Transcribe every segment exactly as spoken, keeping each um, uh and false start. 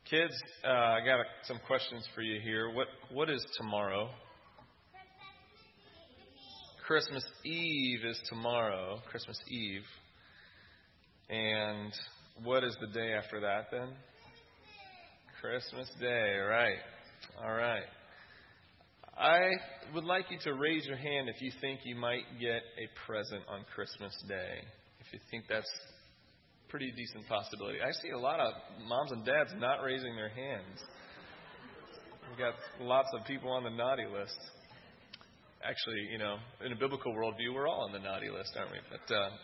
Kids, uh, I got a, some questions for you here. What What is tomorrow? Christmas Eve is tomorrow. Christmas Eve. And what is the day after that then? Christmas Day, right. All right. I would like you to raise your hand if you think you might get a present on Christmas Day. If you think that's a pretty decent possibility. I see a lot of moms and dads not raising their hands. We've got lots of people on the naughty list. Actually, you know, in a biblical worldview, we're all on the naughty list, aren't we? But uh,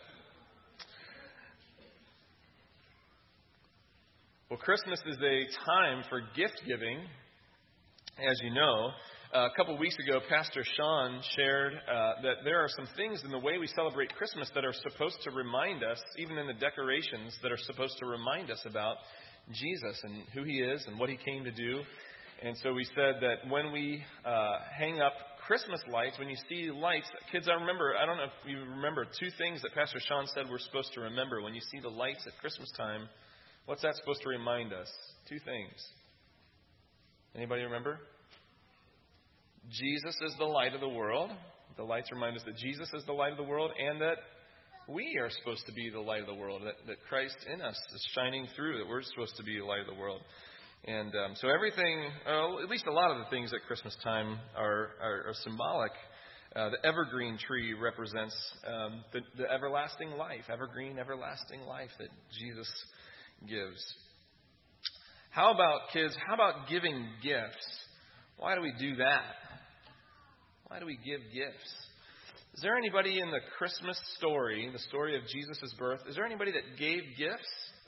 well, Christmas is a time for gift giving, as you know. Uh, a couple weeks ago, Pastor Sean shared uh, that there are some things in the way we celebrate Christmas that are supposed to remind us, even in the decorations, that are supposed to remind us about Jesus and who He is and what He came to do. And so we said that when we uh, hang up Christmas lights, when you see lights, kids, I remember, I don't know if you remember two things that Pastor Sean said we're supposed to remember. When you see the lights at Christmas time, what's that supposed to remind us? Two things. Anybody remember? Jesus is the light of the world. The lights remind us that Jesus is the light of the world and that we are supposed to be the light of the world, that, that Christ in us is shining through, that we're supposed to be the light of the world. And um, so everything, uh, at least a lot of the things at Christmas time are, are, are symbolic. Uh, the evergreen tree represents um, the, the everlasting life, evergreen, everlasting life that Jesus gives. How about, kids, how about giving gifts? Why do we do that? Why do we give gifts? Is there anybody in the Christmas story, the story of Jesus' birth, is there anybody that gave gifts?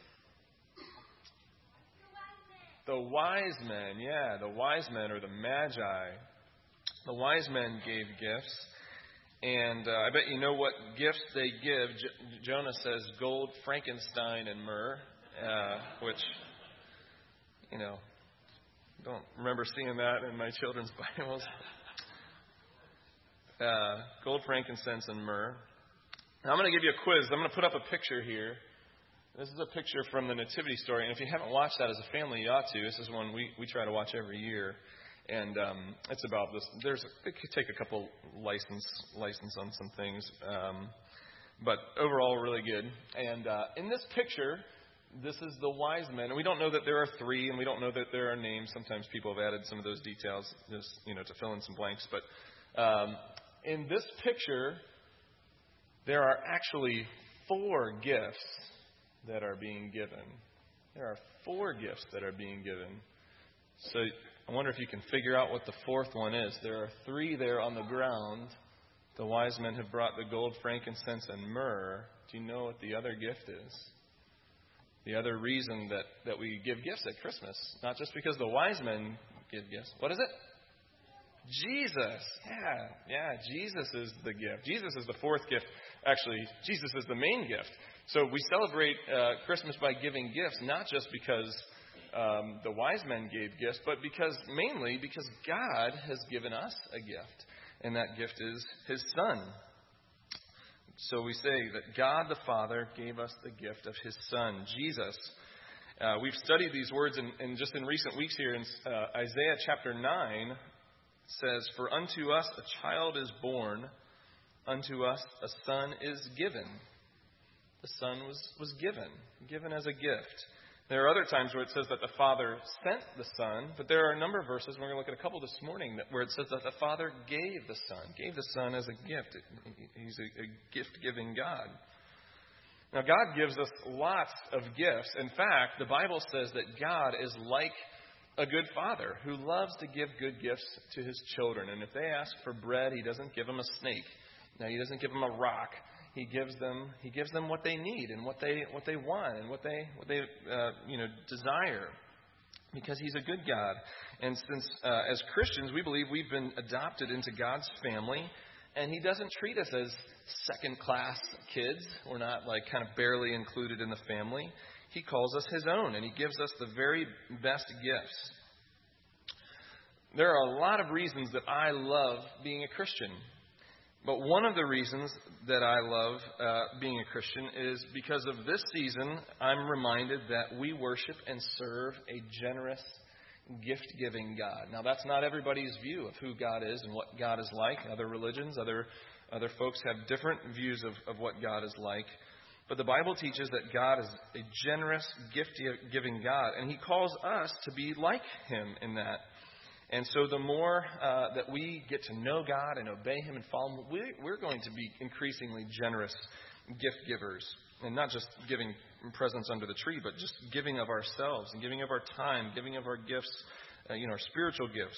The wise men, yeah, the wise men or the magi. The wise men gave gifts. And uh, I bet you know what gifts they give. J- Jonah says gold, frankincense, and myrrh, uh, which, you know, don't remember seeing that in my children's Bibles. Uh, gold, frankincense, and myrrh. Now, I'm going to give you a quiz. I'm going to put up a picture here. This is a picture from the Nativity story, and if you haven't watched that as a family, you ought to. This is one we, we try to watch every year, and um, it's about this. There's it could take a couple license license on some things, um, but overall, really good. And uh, in this picture, this is the wise men, and we don't know that there are three, and we don't know that there are names. Sometimes people have added some of those details, just you know, to fill in some blanks. But um, in this picture, there are actually four gifts that are being given. There are four gifts that are being given. So I wonder if you can figure out what the fourth one is. There are three there on the ground. The wise men have brought the gold, frankincense, and myrrh. Do you know what the other gift is? The other reason that, that we give gifts at Christmas, not just because the wise men give gifts. What is it? Jesus. Yeah, yeah, Jesus is the gift. Jesus is the fourth gift. Actually, Jesus is the main gift. So we celebrate uh, Christmas by giving gifts, not just because um, the wise men gave gifts, but because mainly because God has given us a gift, and that gift is His Son. So we say that God the Father gave us the gift of His Son, Jesus. Uh, we've studied these words, in, in just in recent weeks here in uh, Isaiah chapter nine says, "For unto us a child is born, unto us a son is given." The Son was, was given, given as a gift. There are other times where it says that the Father sent the Son, but there are a number of verses, we're going to look at a couple this morning, that, where it says that the Father gave the Son, gave the Son as a gift. He's a, a gift-giving God. Now, God gives us lots of gifts. In fact, the Bible says that God is like a good father who loves to give good gifts to his children. And if they ask for bread, He doesn't give them a snake. Now, He doesn't give them a rock. He gives them He gives them what they need and what they what they want and what they what they uh, you know desire, because He's a good God. And since uh, as Christians we believe we've been adopted into God's family, and He doesn't treat us as second class kids. We're not like kind of barely included in the family. He calls us His own, and He gives us the very best gifts. There are a lot of reasons that I love being a Christian. But one of the reasons that I love uh, being a Christian is because of this season, I'm reminded that we worship and serve a generous, gift-giving God. Now, that's not everybody's view of who God is and what God is like. Other religions, other other folks have different views of, of what God is like. But the Bible teaches that God is a generous, gift-giving God, and He calls us to be like Him in that. And so the more uh, that we get to know God and obey Him and follow Him, we, we're going to be increasingly generous gift givers. And not just giving presents under the tree, but just giving of ourselves and giving of our time, giving of our gifts, uh, you know, our spiritual gifts.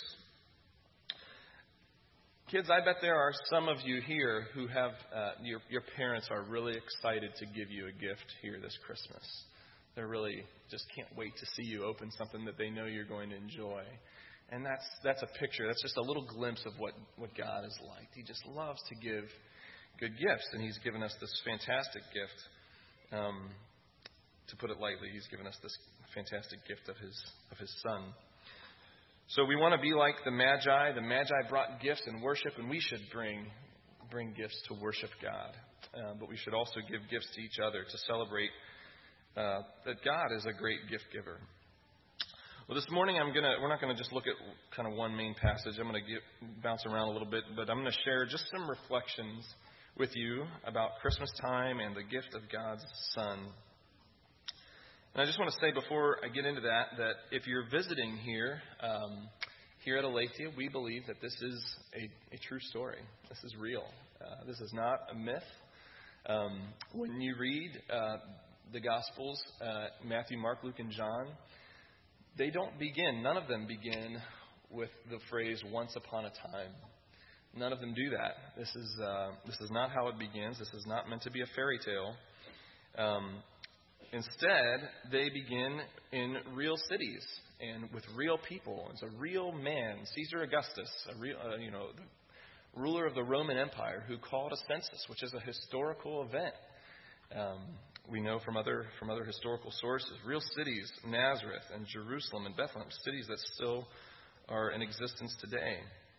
Kids, I bet there are some of you here who have, uh, your, your parents are really excited to give you a gift here this Christmas. They're really just can't wait to see you open something that they know you're going to enjoy. And that's that's a picture. That's just a little glimpse of what, what God is like. He just loves to give good gifts, and He's given us this fantastic gift. Um, to put it lightly, He's given us this fantastic gift of His of His Son. So we want to be like the Magi. The Magi brought gifts and worship, and we should bring bring gifts to worship God. Uh, but we should also give gifts to each other to celebrate uh, that God is a great gift giver. Well, this morning I'm gonna we're not gonna just look at kind of one main passage. I'm gonna get, bounce around a little bit, but I'm gonna share just some reflections with you about Christmas time and the gift of God's Son. And I just want to say before I get into that, that if you're visiting here, um, here at Aletheia, we believe that this is a, a true story. This is real. Uh, this is not a myth. Um, when you read uh, the Gospels, uh, Matthew, Mark, Luke, and John, they don't begin, none of them begin with the phrase, once upon a time. None of them do that. This is uh, this is not how it begins. This is not meant to be a fairy tale. Um, instead, they begin in real cities and with real people. It's a real man, Caesar Augustus, a real, uh, you know, the ruler of the Roman Empire, who called a census, which is a historical event. Um, we know from other from other historical sources, real cities, Nazareth and Jerusalem and Bethlehem, cities that still are in existence today.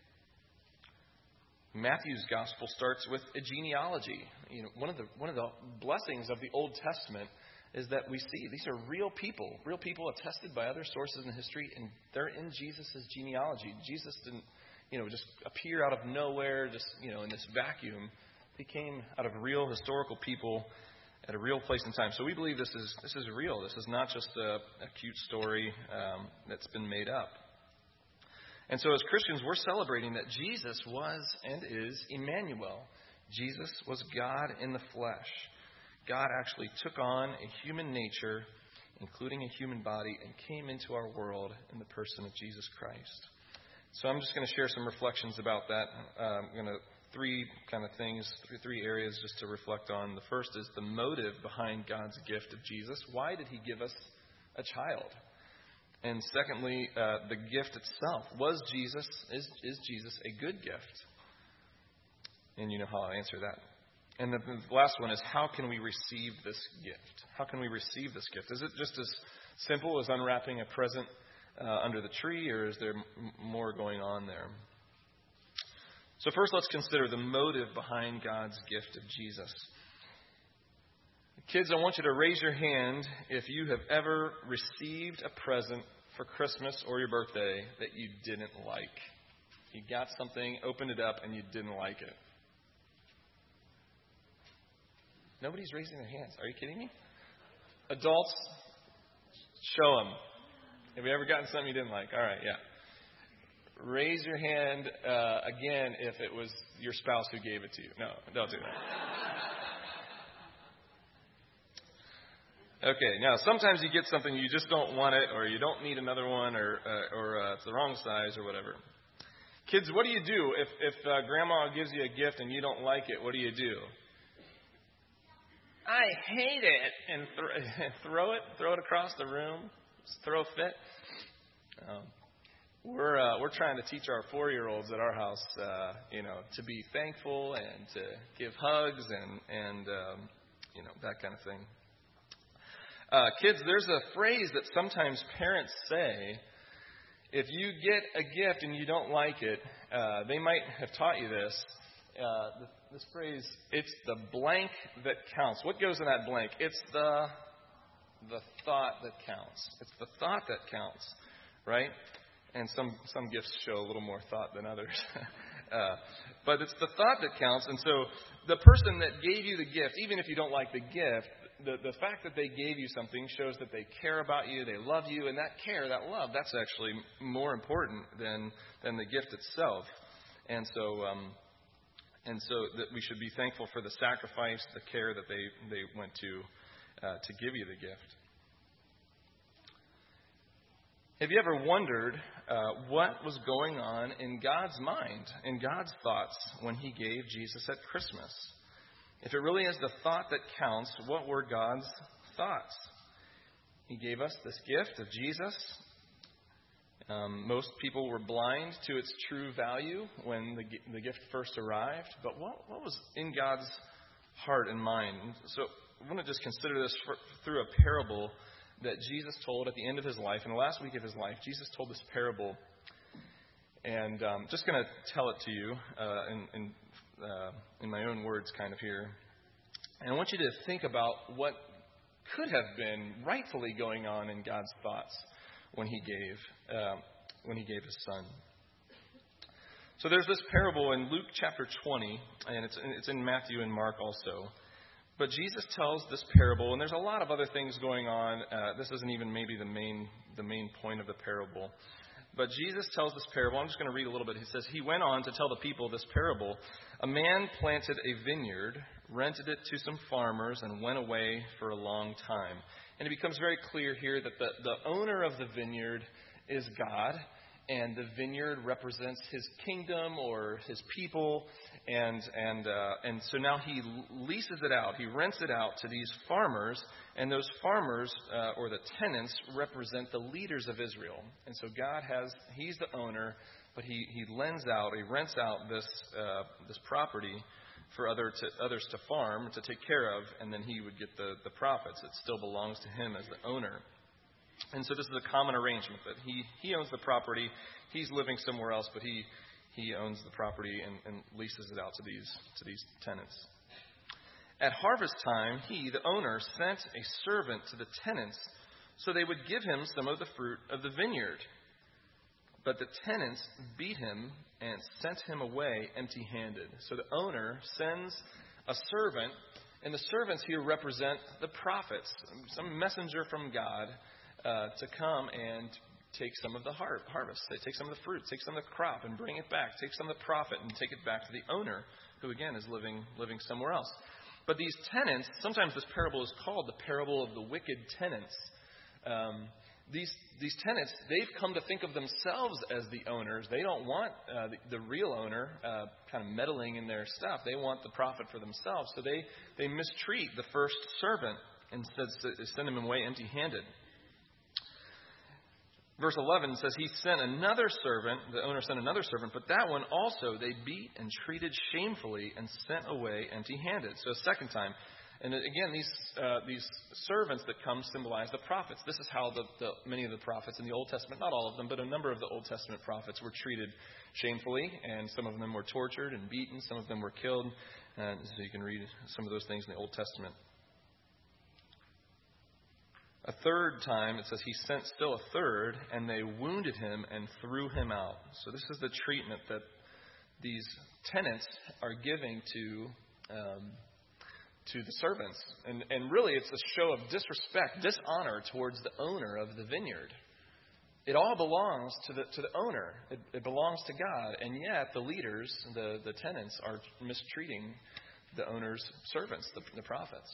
Matthew's gospel starts with a genealogy. You know, one of the one of the blessings of the Old Testament is that we see these are real people, real people attested by other sources in history, and they're in Jesus' genealogy. Jesus didn't, you know, just appear out of nowhere, just you know, in this vacuum. He came out of real historical people at a real place and time. So we believe this is this is real. This is not just a, a cute story um, that's been made up. And so as Christians, we're celebrating that Jesus was and is Emmanuel. Jesus was God in the flesh. God actually took on a human nature, including a human body, and came into our world in the person of Jesus Christ. So I'm just going to share some reflections about that. Uh, I'm going to three kind of things, three, three areas just to reflect on. The first is the motive behind God's gift of Jesus. Why did He give us a child? And secondly, uh, the gift itself. Was Jesus, is, is Jesus a good gift? And you know how I'll answer that. And the, the last one is, how can we receive this gift? How can we receive this gift? Is it just as simple as unwrapping a present uh, under the tree, or is there m- more going on there? So first, let's consider the motive behind God's gift of Jesus. Kids, I want you to raise your hand if you have ever received a present for Christmas or your birthday that you didn't like. You got something, opened it up, and you didn't like it. Nobody's raising their hands. Are you kidding me? Adults, show them. Have you ever gotten something you didn't like? All right, yeah. Raise your hand uh, again if it was your spouse who gave it to you. No, don't do that. Okay, now sometimes you get something you just don't want it, or you don't need another one, or uh, or uh, it's the wrong size, or whatever. Kids, what do you do if if uh, Grandma gives you a gift and you don't like it? What do you do? I hate it, and th- throw it, throw it across the room, throw a fit. Um, we're uh, we're trying to teach our four-year-olds at our house, uh, you know, to be thankful and to give hugs and and um, you know, that kind of thing. Uh, kids, there's a phrase that sometimes parents say. If you get a gift and you don't like it, uh, they might have taught you this. uh, this, this phrase, it's the blank that counts. What goes in that blank? It's the the thought that counts. It's the thought that counts, right? And some, some gifts show a little more thought than others. uh, but it's the thought that counts. And so the person that gave you the gift, even if you don't like the gift, the, the fact that they gave you something shows that they care about you, they love you, and that care, that love, that's actually more important than than the gift itself. And so um, and so that we should be thankful for the sacrifice, the care that they, they went to uh, to give you the gift. Have you ever wondered uh, what was going on in God's mind, in God's thoughts, when He gave Jesus at Christmas? If it really is the thought that counts, what were God's thoughts? He gave us this gift of Jesus. Um, most people were blind to its true value when the, the gift first arrived. But what, what was in God's heart and mind? So I want to just consider this for, through a parable that Jesus told at the end of His life. In the last week of His life, Jesus told this parable. And I'm um, just going to tell it to you uh, in, in, uh, in my own words kind of here. And I want you to think about what could have been rightfully going on in God's thoughts when He gave uh, when He gave His Son. So there's this parable in Luke chapter twenty, and it's it's in Matthew and Mark also. But Jesus tells this parable, and there's a lot of other things going on. Uh, this isn't even maybe the main the main point of the parable. But Jesus tells this parable. I'm just going to read a little bit. He says, He went on to tell the people this parable. A man planted a vineyard, rented it to some farmers, and went away for a long time. And it becomes very clear here that the, the owner of the vineyard is God, and the vineyard represents His kingdom or His people. And and uh, and so now He leases it out. He rents it out to these farmers, and those farmers uh, or the tenants represent the leaders of Israel. And so God has He's the owner, but He He lends out, He rents out this uh, this property for other to, others to farm, to take care of, and then He would get the the profits. It still belongs to Him as the owner. And so this is a common arrangement that He He owns the property. He's living somewhere else, but He. He owns the property and, and leases it out to these to these tenants. At harvest time, he, the owner, sent a servant to the tenants so they would give him some of the fruit of the vineyard. But the tenants beat him and sent him away empty-handed. So the owner sends a servant, and the servants here represent the prophets, some messenger from God, uh, to come and take some of the har- harvest. They take some of the fruit, take some of the crop and bring it back. Take some of the profit and take it back to the owner, who again is living living somewhere else. But these tenants, sometimes this parable is called the parable of the wicked tenants. Um, these these tenants, they've come to think of themselves as the owners. They don't want uh, the, the real owner uh, kind of meddling in their stuff. They want the profit for themselves. So they, they mistreat the first servant and send him away empty-handed. Verse eleven says he sent another servant, the owner sent another servant, but that one also they beat and treated shamefully and sent away empty-handed. So a second time. And again, these uh, these servants that come symbolize the prophets. This is how the, the many of the prophets in the Old Testament, not all of them, but a number of the Old Testament prophets were treated shamefully, and some of them were tortured and beaten, some of them were killed. And so you can read some of those things in the Old Testament. A third time, it says he sent still a third, and they wounded him and threw him out. So this is the treatment that these tenants are giving to um, to the servants. And, and really, it's a show of disrespect, dishonor towards the owner of the vineyard. It all belongs to the to the owner. It, it belongs to God. And yet, the leaders, the, the tenants, are mistreating the owner's servants, the, the prophets.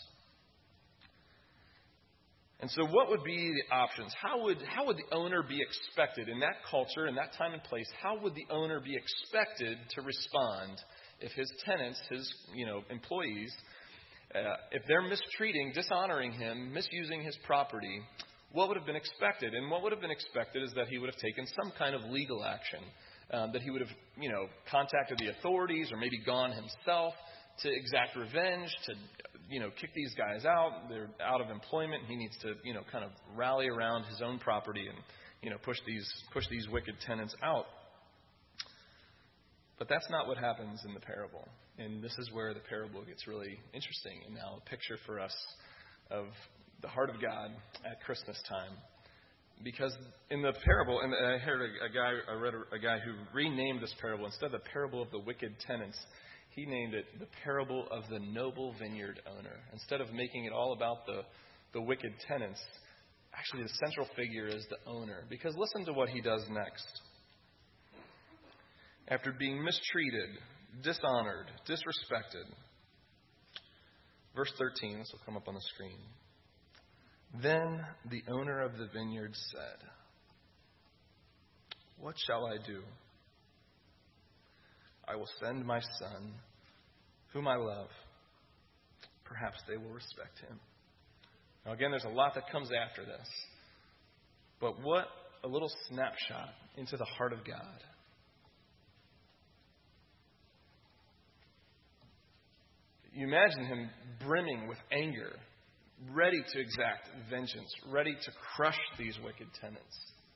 And so what would be the options? How would how would the owner be expected in that culture, in that time and place? How would the owner be expected to respond if his tenants, his you know employees, uh, if they're mistreating, dishonoring him, misusing his property? What would have been expected? And what would have been expected is that he would have taken some kind of legal action, um, that he would have you know contacted the authorities or maybe gone himself to exact revenge, to you know, kick these guys out. They're out of employment. He needs to, you know, kind of rally around his own property and, you know, push these push these wicked tenants out. But that's not what happens in the parable. And this is where the parable gets really interesting. And now a picture for us of the heart of God at Christmas time. Because in the parable, and I heard a, a guy, I read a, a guy who renamed this parable. Instead of the parable of the wicked tenants, he named it the parable of the noble vineyard owner. Instead of making it all about the, the wicked tenants, actually the central figure is the owner. Because listen to what he does next. After being mistreated, dishonored, disrespected. Verse thirteen, this will come up on the screen. Then the owner of the vineyard said, "What shall I do? I will send my son, whom I love. Perhaps they will respect him." Now again, there's a lot that comes after this. But what a little snapshot into the heart of God. You imagine him brimming with anger, ready to exact vengeance, ready to crush these wicked tenants.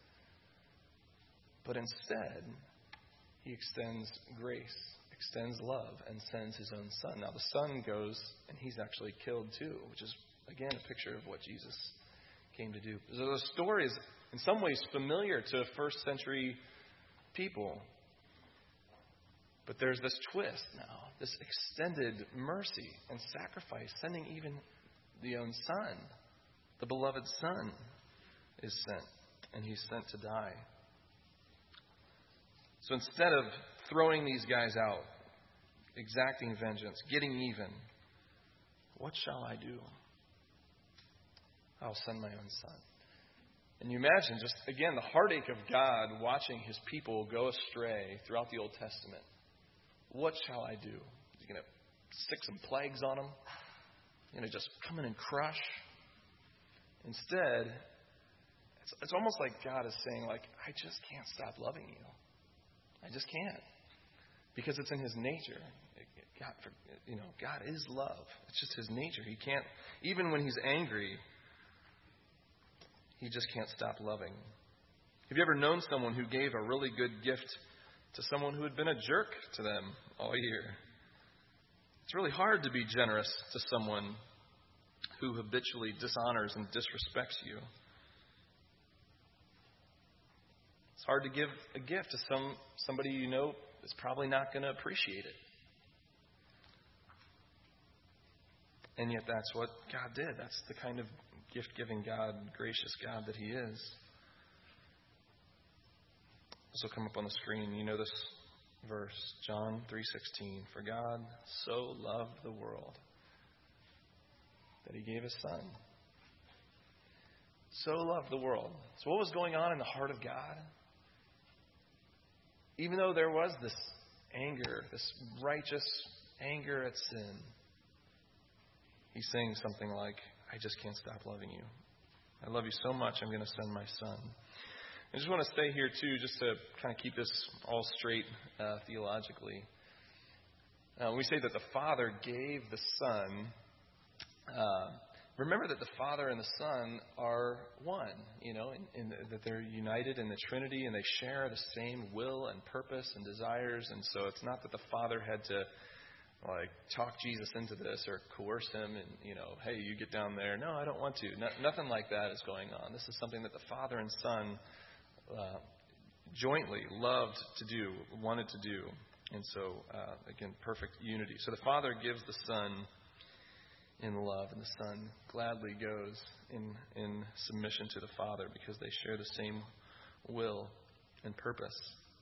But instead, he extends grace, extends love, and sends his own son. Now the son goes, and he's actually killed too, which is, again, a picture of what Jesus came to do. So the story is, in some ways, familiar to first century people. But there's this twist now, this extended mercy and sacrifice, sending even the own son, the beloved son, is sent, and he's sent to die. So instead of throwing these guys out, exacting vengeance, getting even, what shall I do? I'll send my own son. And you imagine just, again, the heartache of God watching his people go astray throughout the Old Testament. What shall I do? Is he going to stick some plagues on them? You know, just come in and crush? Instead, it's, it's almost like God is saying, like, I just can't stop loving you. I just can't. Because it's in his nature. God, you know, God is love. It's just his nature. He can't, even when he's angry, he just can't stop loving. Have you ever known someone who gave a really good gift to someone who had been a jerk to them all year? It's really hard to be generous to someone who habitually dishonors and disrespects you. It's hard to give a gift to some somebody you know is probably not going to appreciate it. And yet that's what God did. That's the kind of gift-giving God, gracious God that he is. This will come up on the screen. You know this verse, John three sixteen. For God so loved the world that he gave his son. So loved the world. So what was going on in the heart of God? Even though there was this anger, this righteous anger at sin, he's saying something like, I just can't stop loving you. I love you so much, I'm going to send my son. I just want to stay here, too, just to kind of keep this all straight uh, theologically. Uh, we say that the Father gave the Son. Uh, remember that the Father and the Son are one, you know, in, in the, that they're united in the Trinity and they share the same will and purpose and desires. And so it's not that the Father had to, like, talk Jesus into this or coerce him and, you know, hey, you get down there. No, I don't want to. No, nothing like that is going on. This is something that the Father and Son Uh, jointly loved to do, wanted to do. And so, uh, again, perfect unity. So the Father gives the Son in love, and the Son gladly goes in, in submission to the Father because they share the same will and purpose.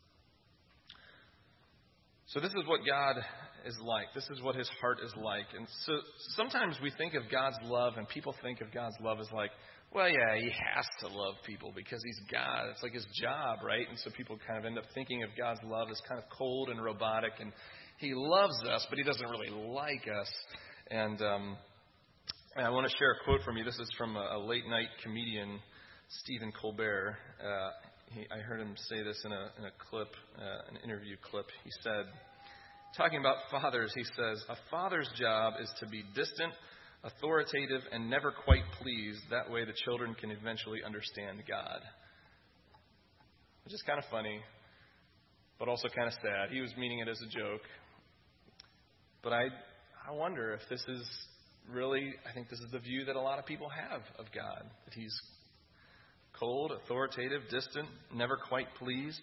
So this is what God is like. This is what his heart is like. And so sometimes we think of God's love, and people think of God's love as like, well, yeah, he has to love people because he's God. It's like his job, right? And so people kind of end up thinking of God's love as kind of cold and robotic, and he loves us, but he doesn't really like us. And, um, and I want to share a quote from you. This is from a, a late-night comedian, Stephen Colbert. Uh, he, I heard him say this in a, in a clip, uh, an interview clip. He said, talking about fathers, he says, a father's job is to be distant, authoritative, and never quite pleased. That way the children can eventually understand God. Which is kind of funny. but also kind of sad. He was meaning it as a joke. But I, I wonder if this is really, I think this is the view that a lot of people have of God, that he's cold, authoritative, distant, never quite pleased.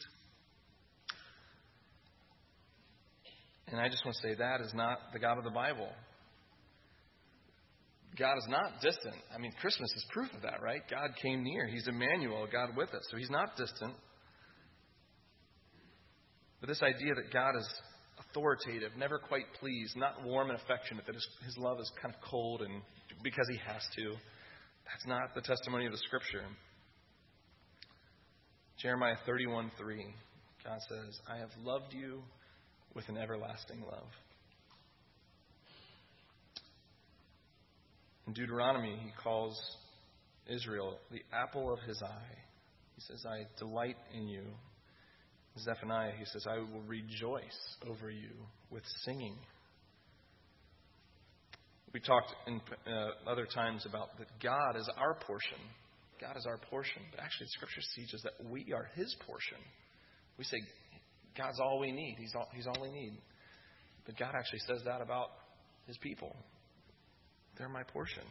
And I just want to say that is not the God of the Bible. God is not distant. I mean, Christmas is proof of that, right? God came near. He's Emmanuel, God with us. So he's not distant. But this idea that God is authoritative, never quite pleased, not warm and affectionate, that his, his love is kind of cold and because he has to, that's not the testimony of the Scripture. Jeremiah thirty-one three, God says, I have loved you with an everlasting love. In Deuteronomy, he calls Israel the apple of his eye. He says, I delight in you. Zephaniah, he says, I will rejoice over you with singing. We talked in uh, other times about that God is our portion. God is our portion. But actually, the Scripture teaches that we are his portion. We say, God's all we need. He's all, he's all we need. But God actually says that about his people. They're my portion.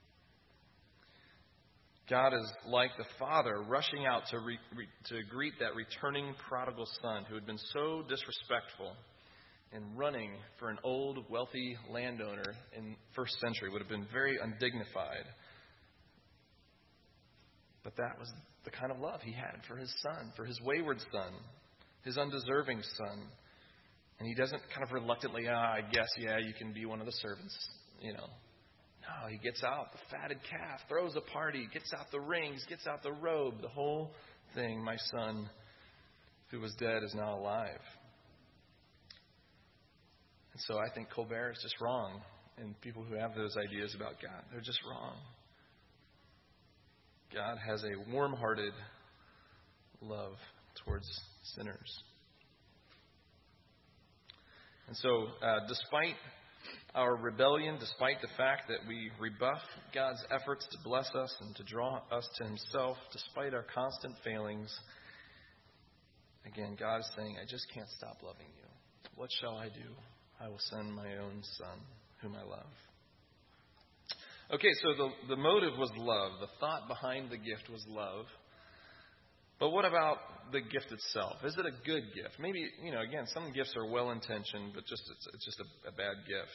God is like the father rushing out to re, re, to greet that returning prodigal son who had been so disrespectful and running for an old, wealthy landowner in first century would have been very undignified. But that was the kind of love he had for his son, for his wayward son, his undeserving son. And he doesn't kind of reluctantly, ah, I guess, yeah, you can be one of the servants, you know. No, he gets out the fatted calf, throws a party, gets out the rings, gets out the robe, the whole thing. My son, who was dead, is now alive. And so I think Colbert is just wrong. And people who have those ideas about God, they're just wrong. God has a warm-hearted love towards sinners. And so, uh, despite our rebellion, despite the fact that we rebuff God's efforts to bless us and to draw us to himself, despite our constant failings, again, God is saying, I just can't stop loving you. What shall I do? I will send my own son, whom I love. Okay, so the, the motive was love. The thought behind the gift was love. But what about the gift itself? Is it a good gift? Maybe, you know, again, some gifts are well-intentioned, but just it's, it's just a, a bad gift.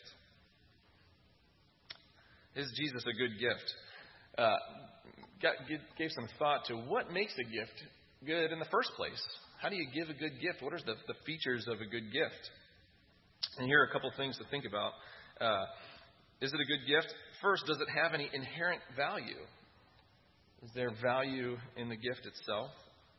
Is Jesus a good gift? Uh, got, gave some thought to what makes a gift good in the first place. How do you give a good gift? What are the, the features of a good gift? And here are a couple things to think about. Uh, is it a good gift? First, does it have any inherent value? Is there value in the gift itself?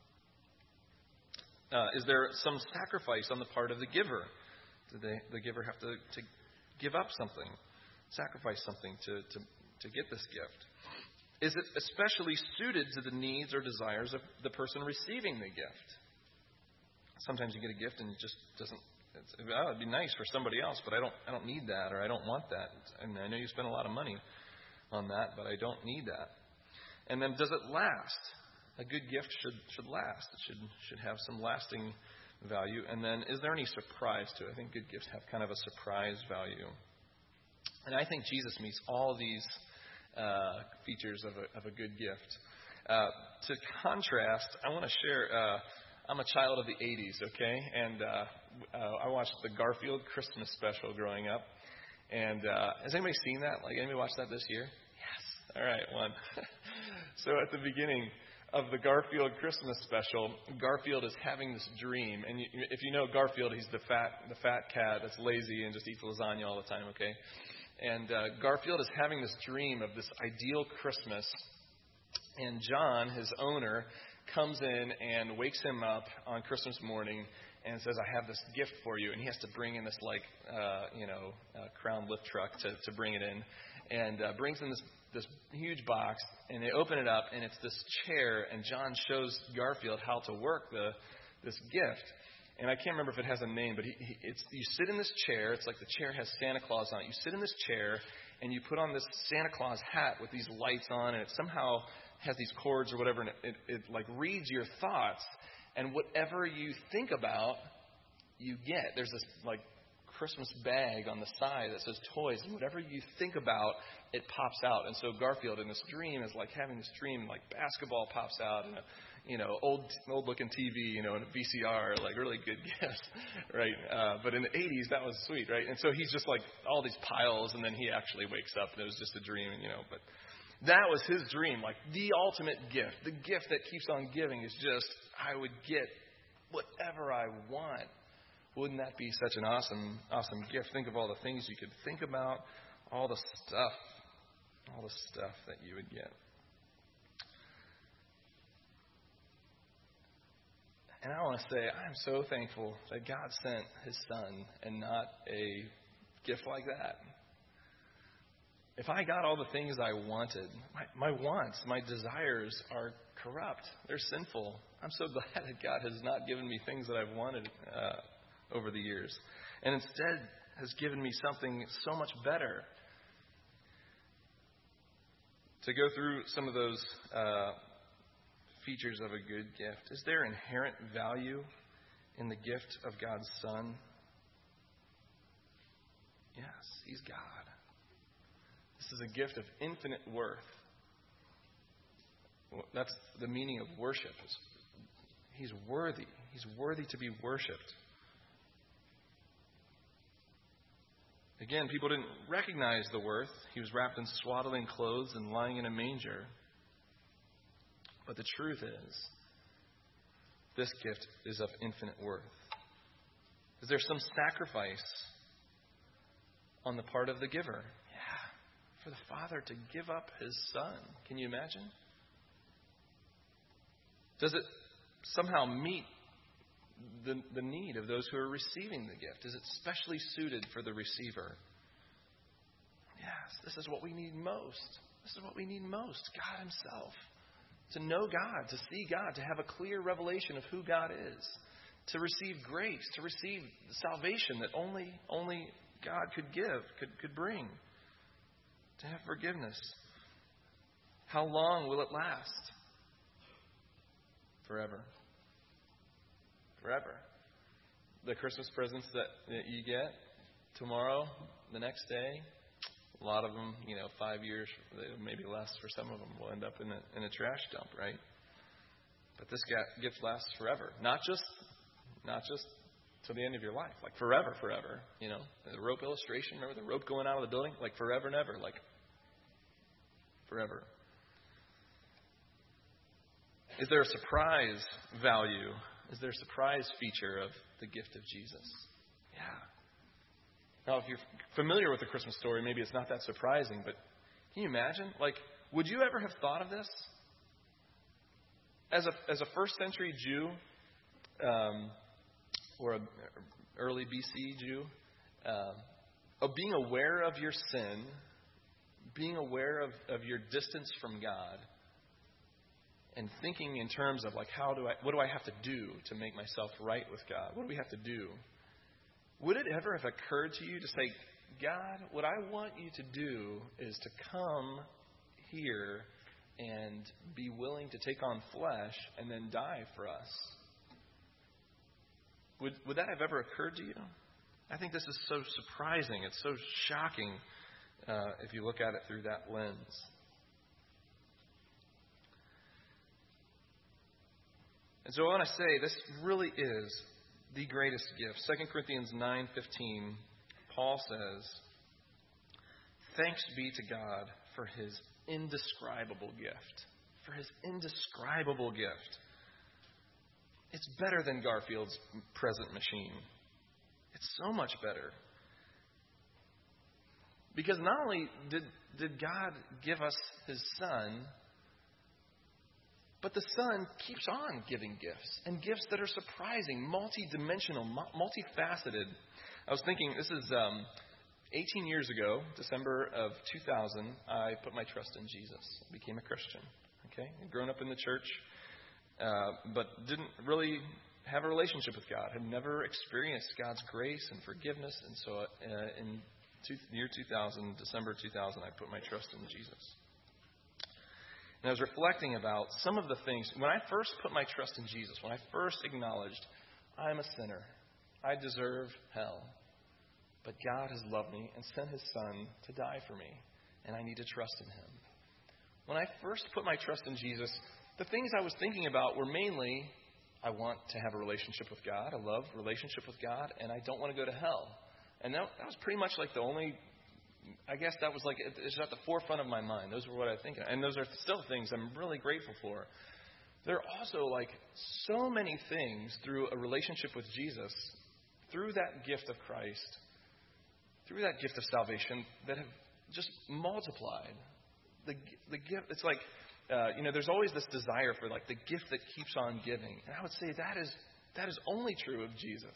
Uh, is there some sacrifice on the part of the giver? Did they, the giver have to, to give up something, sacrifice something to, to, to get this gift? Is it especially suited to the needs or desires of the person receiving the gift? Sometimes you get a gift and it just doesn't. It's, oh, it'd be nice for somebody else, but I don't. I don't need that, or I don't want that. And I know you spend a lot of money on that, but I don't need that. And then, does it last? A good gift should should last. It should should have some lasting value. And then, is there any surprise to it? I think good gifts have kind of a surprise value. And I think Jesus meets all these uh, features of a of a good gift. Uh, to contrast, I want to share. Uh, I'm a child of the eighties, okay? And uh, uh, I watched the Garfield Christmas special growing up. And uh, has anybody seen that? Like, anybody watched that this year? Yes. All right, one. So at the beginning of the Garfield Christmas special, Garfield is having this dream. And you, if you know Garfield, he's the fat the fat cat that's lazy and just eats lasagna all the time, okay? And uh, Garfield is having this dream of this ideal Christmas. And John, his owner, comes in and wakes him up on Christmas morning and says, I have this gift for you. And he has to bring in this, like, uh, you know, uh, Crown lift truck to, to bring it in. And uh, brings in this, this huge box. And they open it up, and it's this chair. And John shows Garfield how to work the this gift. And I can't remember if it has a name, but he, he, it's you sit in this chair. It's like the chair has Santa Claus on it. You sit in this chair, and you put on this Santa Claus hat with these lights on, and it somehow has these cords or whatever, and it, it, it like reads your thoughts, and whatever you think about you get. There's this like Christmas bag on the side that says toys, and whatever you think about, it pops out. And so Garfield in this dream is like having this dream, like basketball pops out, and a, you know, old old looking T V, you know, and a V C R, like really good gift, right? Uh, but in the eighties, that was sweet, right? And so he's just like all these piles, and then he actually wakes up, and it was just a dream, you know. But that was his dream, like the ultimate gift, the gift that keeps on giving is just I would get whatever I want. Wouldn't that be such an awesome, awesome gift? Think of all the things you could think about, all the stuff, all the stuff that you would get. And I want to say, I'm so thankful that God sent His Son and not a gift like that. If I got all the things I wanted, my, my wants, my desires are corrupt. They're sinful. I'm so glad that God has not given me things that I've wanted uh, over the years, and instead has given me something so much better. To go through some of those uh, features of a good gift. Is there inherent value in the gift of God's Son? Yes, He's God. This is a gift of infinite worth. That's the meaning of worship. He's worthy. He's worthy to be worshipped. Again, people didn't recognize the worth. He was wrapped in swaddling clothes and lying in a manger. But the truth is, this gift is of infinite worth. Is there some sacrifice on the part of the giver? Yeah. For the Father to give up His Son. Can you imagine? Does it somehow meet the, the need of those who are receiving the gift? Is it specially suited for the receiver? Yes, this is what we need most. This is what we need most. God Himself. To know God, to see God, to have a clear revelation of who God is. To receive grace, to receive salvation that only, only God could give, could, could bring. To have forgiveness. How long will it last? Forever. Forever. The Christmas presents that, that you get tomorrow, the next day, a lot of them, you know, five years, maybe less for some of them, will end up in a, in a trash dump, right? But this gift lasts forever. Not just, not just till the end of your life, like forever, forever. You know, the rope illustration, remember the rope going out of the building? Like forever and ever, like forever. Is there a surprise value? Is there a surprise feature of the gift of Jesus? Yeah. Now, if you're familiar with the Christmas story, maybe it's not that surprising, but can you imagine? Like, would you ever have thought of this? As a as a first century Jew, um, or an early B C Jew, uh, of being aware of your sin, being aware of, of your distance from God, and thinking in terms of like, how do I, what do I have to do to make myself right with God? What do we have to do? Would it ever have occurred to you to say, God, what I want you to do is to come here and be willing to take on flesh and then die for us? Would, would that have ever occurred to you? I think this is so surprising. It's so shocking uh, if you look at it through that lens. And so I want to say this really is the greatest gift. Second Corinthians nine fifteen, Paul says, "Thanks be to God for His indescribable gift." For His indescribable gift. It's better than Garfield's present machine. It's so much better. Because not only did, did God give us His Son, but the Son keeps on giving gifts, and gifts that are surprising, multi-dimensional, multifaceted. I was thinking, this is um, eighteen years ago, December of two thousand, I put my trust in Jesus. I became a Christian. Okay, I'd grown up in the church, uh, but didn't really have a relationship with God. Had never experienced God's grace and forgiveness, and so uh, in two, year two thousand, December two thousand, I put my trust in Jesus. And I was reflecting about some of the things. When I first put my trust in Jesus, when I first acknowledged, I'm a sinner, I deserve hell. But God has loved me and sent his Son to die for me, and I need to trust in him. When I first put my trust in Jesus, the things I was thinking about were mainly, I want to have a relationship with God. I love relationship with God, and I don't want to go to hell. And that, that was pretty much like the only, I guess that was like, it's at the forefront of my mind. Those were what I think. And those are still things I'm really grateful for. There are also like so many things through a relationship with Jesus, through that gift of Christ, through that gift of salvation, that have just multiplied. The the gift, it's like, uh, you know, there's always this desire for like the gift that keeps on giving. And I would say that is that is only true of Jesus.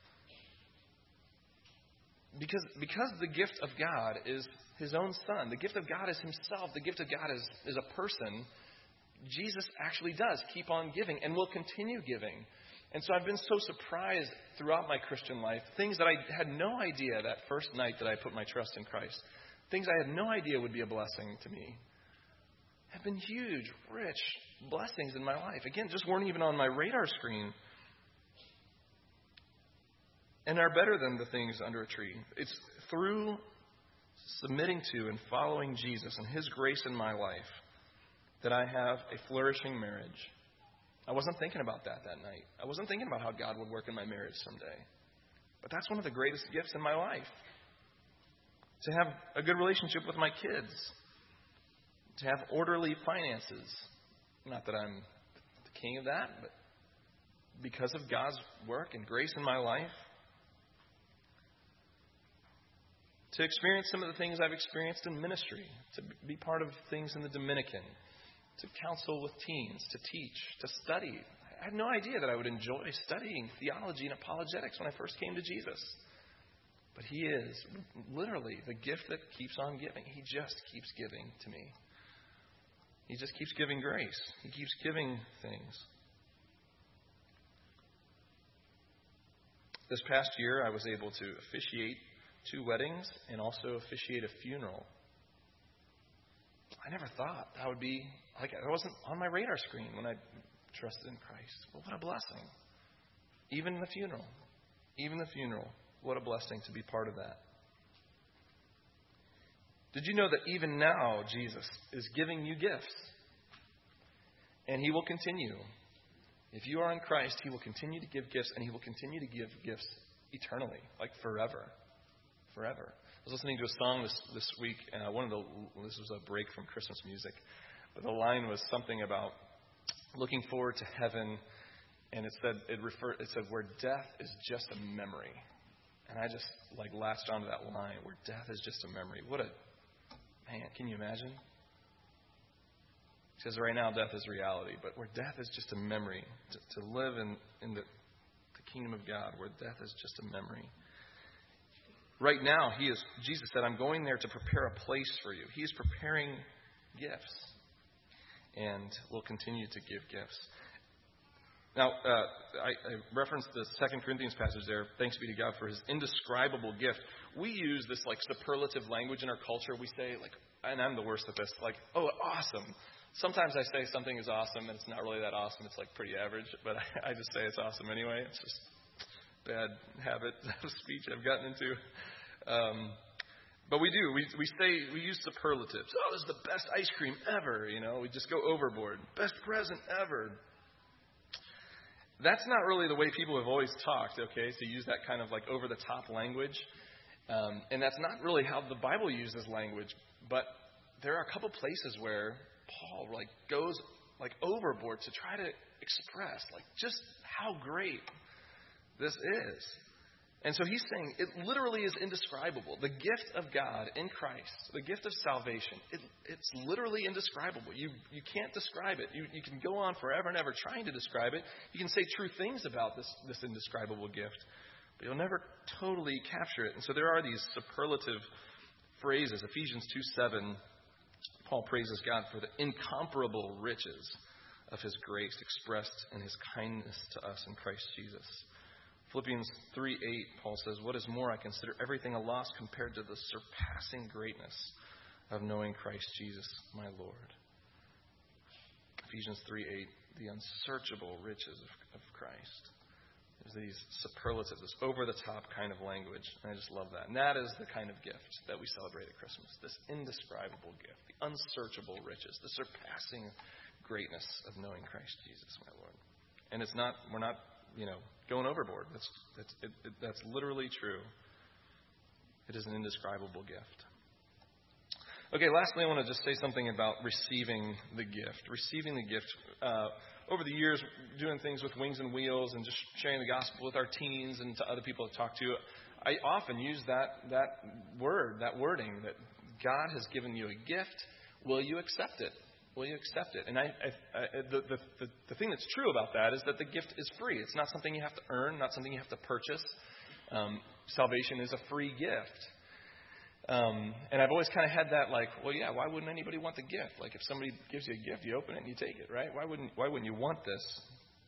Because because the gift of God is his own Son. The gift of God is himself. The gift of God is, is a person. Jesus actually does keep on giving and will continue giving. And so I've been so surprised throughout my Christian life, things that I had no idea that first night that I put my trust in Christ, things I had no idea would be a blessing to me, have been huge, rich blessings in my life. Again, just weren't even on my radar screen. And are better than the things under a tree. It's through submitting to and following Jesus and his grace in my life that I have a flourishing marriage. I wasn't thinking about that that night. I wasn't thinking about how God would work in my marriage someday. But that's one of the greatest gifts in my life. To have a good relationship with my kids. To have orderly finances. Not that I'm the king of that, but because of God's work and grace in my life. To experience some of the things I've experienced in ministry. To be part of things in the Dominican. To counsel with teens. To teach. To study. I had no idea that I would enjoy studying theology and apologetics when I first came to Jesus. But he is literally the gift that keeps on giving. He just keeps giving to me. He just keeps giving grace. He keeps giving things. This past year, I was able to officiate two weddings and also officiate a funeral. I never thought that would be, like, it wasn't on my radar screen when I trusted in Christ. Well, what a blessing. Even the funeral. Even the funeral. What a blessing to be part of that. Did you know that even now Jesus is giving you gifts? And he will continue. If you are in Christ, he will continue to give gifts, and he will continue to give gifts eternally, like forever. Forever. I was listening to a song this this week, and uh, one of the this was a break from Christmas music, but the line was something about looking forward to heaven, and it said it referred it said where death is just a memory. And I just like latched onto that line, where death is just a memory. What a man, can you imagine? He says right now death is reality, but where death is just a memory, to, to live in, in the, the kingdom of God, where death is just a memory. Right now, he is. Jesus said, I'm going there to prepare a place for you. He is preparing gifts, and will continue to give gifts. Now, uh, I, I referenced the Second Corinthians passage there. Thanks be to God for his indescribable gift. We use this like superlative language in our culture. We say like, and I'm the worst at this, like, oh, awesome. Sometimes I say something is awesome, and it's not really that awesome. It's like pretty average, but I, I just say it's awesome anyway. It's just bad habit of speech I've gotten into. Um, but we do. We we say we use superlatives. Oh, this is the best ice cream ever. You know, we just go overboard. Best present ever. That's not really the way people have always talked, okay, to use that kind of like over-the-top language. Um, and that's not really how the Bible uses language. But there are a couple places where Paul like goes like overboard to try to express like just how great this is. And so he's saying it literally is indescribable. The gift of God in Christ, the gift of salvation, it, it's literally indescribable. You you can't describe it. You, you can go on forever and ever trying to describe it. You can say true things about this, this indescribable gift, but you'll never totally capture it. And so there are these superlative phrases. Ephesians two seven, Paul praises God for the incomparable riches of his grace expressed in his kindness to us in Christ Jesus. Philippians three eight, Paul says, what is more, I consider everything a loss compared to the surpassing greatness of knowing Christ Jesus, my Lord. Ephesians three eight, the unsearchable riches of, of Christ. There's these superlatives, this over-the-top kind of language. And I just love that. And that is the kind of gift that we celebrate at Christmas. This indescribable gift, the unsearchable riches, the surpassing greatness of knowing Christ Jesus, my Lord. And it's not, we're not, you know, going overboard. That's, that's, it, it, that's literally true. It is an indescribable gift. Okay, lastly, I want to just say something about receiving the gift. Receiving the gift. Uh, over the years, doing things with Wings and Wheels and just sharing the gospel with our teens and to other people I talk to, I often use that that word, that wording, that God has given you a gift. Will you accept it? Will you accept it? And I, I, I the, the, the, the thing that's true about that is that the gift is free. It's not something you have to earn, not something you have to purchase. Um, salvation is a free gift. Um, and I've always kind of had that like, well, yeah, why wouldn't anybody want the gift? Like if somebody gives you a gift, you open it and you take it, right? Why wouldn't Why wouldn't you want this?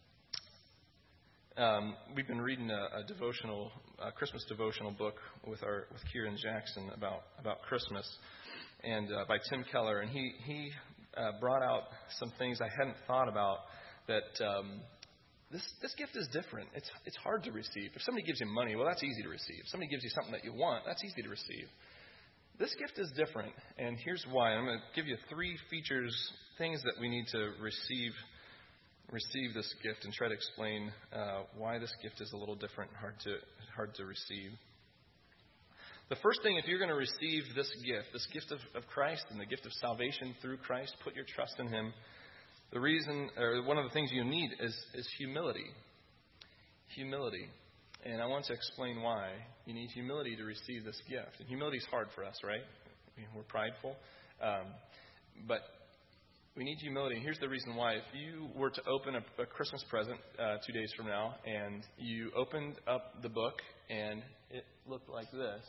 Um, we've been reading a, a devotional, a Christmas devotional book with our with Kieran Jackson about about Christmas, and uh, by Tim Keller, and he he uh, brought out some things I hadn't thought about. That um, this this gift is different. It's it's hard to receive. If somebody gives you money, well, that's easy to receive. If somebody gives you something that you want, that's easy to receive. This gift is different, and here's why. I'm going to give you three features, things that we need to receive receive this gift, and try to explain uh, why this gift is a little different, hard to hard to receive. The first thing, if you're going to receive this gift, this gift of, of Christ and the gift of salvation through Christ, put your trust in Him. The reason, or one of the things you need is is humility. Humility. And I want to explain why you need humility to receive this gift. And humility is hard for us, right? I mean, we're prideful. Um, but we need humility. And here's the reason why. If you were to open a, a Christmas present uh, two days from now, and you opened up the book, and it looked like this.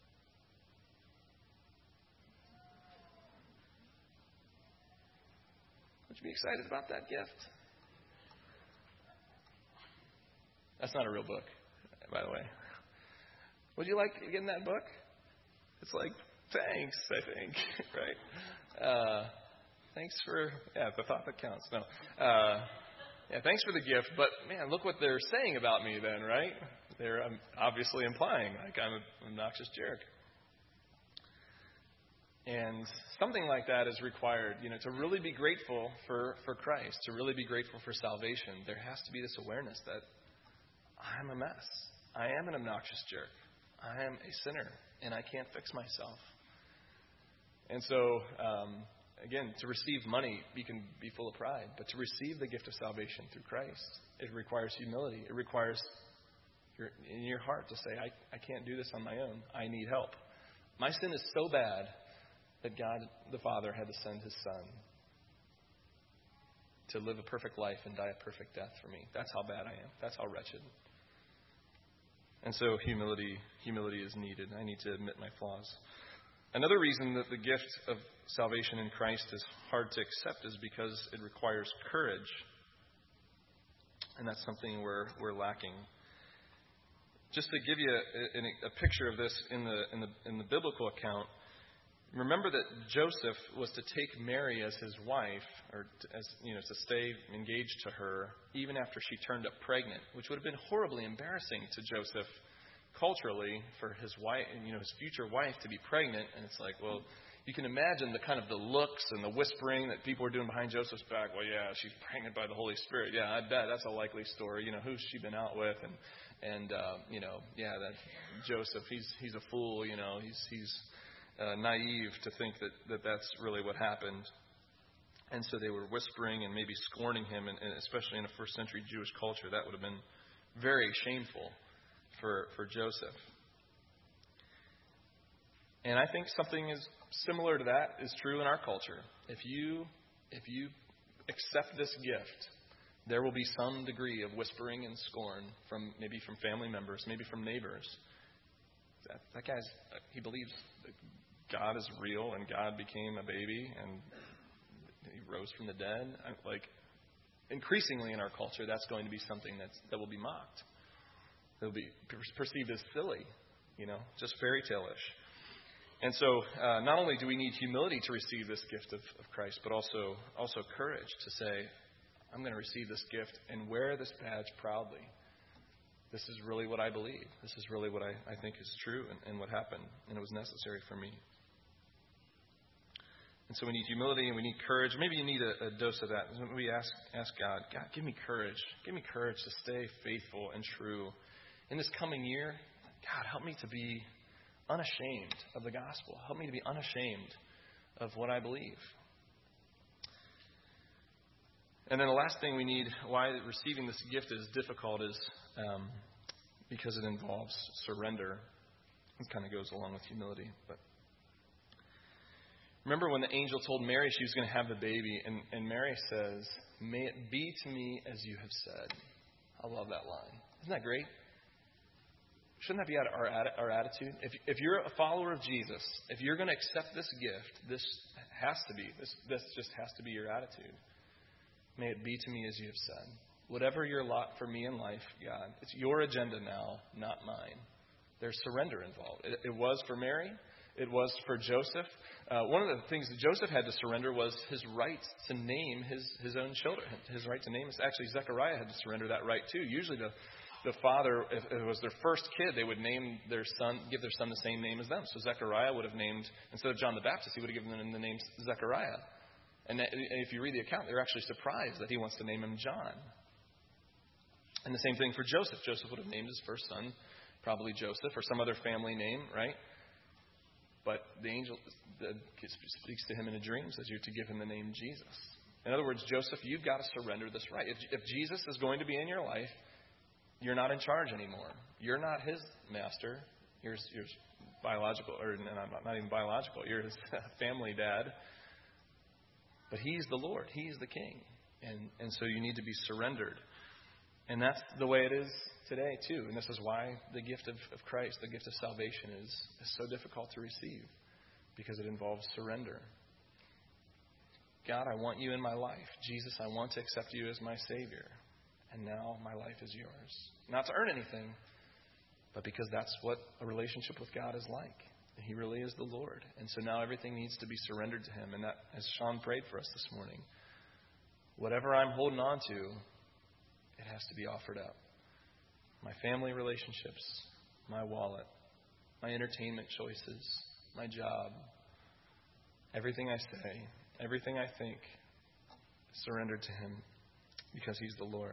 Would you be excited about that gift? That's not a real book, by the way. Would you like getting that book? It's like, thanks, I think, right? Uh, thanks for, yeah, the thought that counts. No. Uh, yeah, thanks for the gift, but man, look what they're saying about me then, right? They're um, obviously implying like I'm an obnoxious jerk. And something like that is required, you know, to really be grateful for, for Christ, to really be grateful for salvation. There has to be this awareness that I'm a mess. I am an obnoxious jerk. I am a sinner, and I can't fix myself. And so, um, again, to receive money, you can be full of pride. But to receive the gift of salvation through Christ, it requires humility. It requires your, in your heart to say, I, I can't do this on my own. I need help. My sin is so bad that God the Father had to send His Son to live a perfect life and die a perfect death for me. That's how bad I am. That's how wretched. And so humility, humility is needed. I need to admit my flaws. Another reason that the gift of salvation in Christ is hard to accept is because it requires courage. And that's something we're we're lacking. Just to give you a, a, a picture of this in the in the in the biblical account, remember that Joseph was to take Mary as his wife, or to, as you know, to stay engaged to her even after she turned up pregnant, which would have been horribly embarrassing to Joseph culturally for his wife, you know, his future wife to be pregnant. And it's like, well, you can imagine the kind of the looks and the whispering that people were doing behind Joseph's back. Well, yeah, she's pregnant by the Holy Spirit. Yeah, I bet that's a likely story. You know, who's she been out with? And and uh, you know, yeah, that Joseph, he's he's a fool. You know, he's he's Uh, naive to think that, that that's really what happened. And so they were whispering and maybe scorning him, and, and especially in a first century Jewish culture, that would have been very shameful for, for Joseph. And I think something is similar to that is true in our culture. If you if you accept this gift, there will be some degree of whispering and scorn from maybe from family members, maybe from neighbors. That, that guy's, he believes that God is real and God became a baby and He rose from the dead. Like, increasingly in our culture, that's going to be something that's, that will be mocked. It will be perceived as silly, you know, just fairy tale-ish. And so, uh, not only do we need humility to receive this gift of, of Christ, but also also courage to say, I'm going to receive this gift and wear this badge proudly. this is really what I believe. This is really what I, I think is true and, and what happened, and it was necessary for me. And so we need humility and we need courage. Maybe you need a, a dose of that. We ask, ask God, God, give me courage. Give me courage to stay faithful and true. In this coming year, God, help me to be unashamed of the gospel. Help me to be unashamed of what I believe. And then the last thing we need, why receiving this gift is difficult, is um, because it involves surrender. It kind of goes along with humility. But remember when the angel told Mary she was going to have the baby, and, and Mary says, "May it be to me as you have said." I love that line. Isn't that great? Shouldn't that be our, our attitude? If, if you're a follower of Jesus, if you're going to accept this gift, this has to be, this, this just has to be your attitude. May it be to me as you have said. Whatever your lot for me in life, God, it's your agenda now, not mine. There's surrender involved. It, it was for Mary. It was for Joseph. Uh, one of the things that Joseph had to surrender was his right to name his, his own children. His right to name is actually Zechariah had to surrender that right too. Usually the, the father, if it was their first kid, they would name their son, give their son the same name as them. So Zechariah would have named, instead of John the Baptist, he would have given them the name Zechariah. And if you read the account, they're actually surprised that he wants to name him John. And the same thing for Joseph. Joseph would have named his first son probably Joseph or some other family name, right? But the angel speaks to him in a dream, says you're to give him the name Jesus. In other words, Joseph, you've got to surrender this right. If, if Jesus is going to be in your life, you're not in charge anymore. You're not his master. You're his, you're his biological, or not, not even biological. You're his family dad. But he's the Lord. He's the King. And, and so you need to be surrendered. And that's the way it is today, too. And this is why the gift of, of Christ, the gift of salvation, is, is so difficult to receive. Because it involves surrender. God, I want you in my life. Jesus, I want to accept you as my Savior. And now my life is yours. Not to earn anything, but because that's what a relationship with God is like. He really is the Lord. And so now everything needs to be surrendered to him. And that, as Sean prayed for us this morning, whatever I'm holding on to, it has to be offered up. My family relationships, my wallet, my entertainment choices, my job, everything I say, everything I think, surrendered to him because he's the Lord.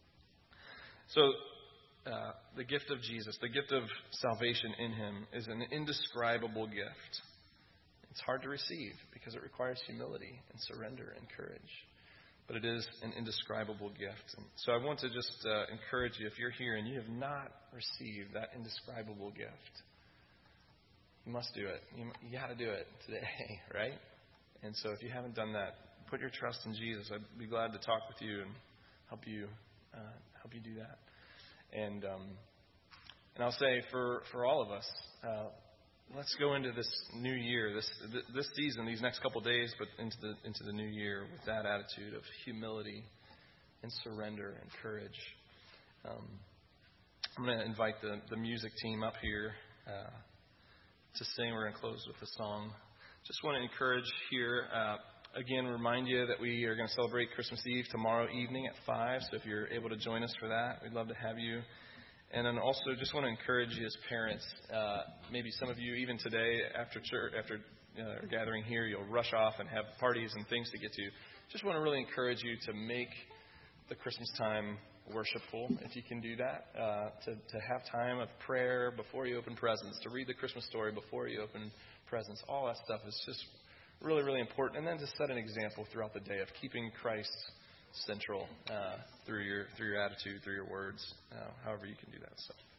So, Uh, the gift of Jesus, the gift of salvation in him, is an indescribable gift. It's hard to receive because it requires humility and surrender and courage. But it is an indescribable gift. And so I want to just uh, encourage you, if you're here and you have not received that indescribable gift, you must do it. You, you got to do it today, right? And so if you haven't done that, put your trust in Jesus. I'd be glad to talk with you and help you uh, help you do that. And um, and I'll say for, for all of us, uh, let's go into this new year, this this season, these next couple of days, but into the into the new year with that attitude of humility and surrender and courage. Um, I'm going to invite the, the music team up here uh, to sing. We're going to close with a song. Just want to encourage here. Uh, Again, remind you that we are going to celebrate Christmas Eve tomorrow evening at five. So if you're able to join us for that, we'd love to have you. And then also just want to encourage you as parents. Uh, maybe some of you, even today, after church, after uh, our gathering here, you'll rush off and have parties and things to get to. Just want to really encourage you to make the Christmas time worshipful, if you can do that. Uh, to, to have time of prayer before you open presents, to read the Christmas story before you open presents. All that stuff is just really, really important. And then to set an example throughout the day of keeping Christ central uh, through your through your attitude, through your words, uh, however you can do that. So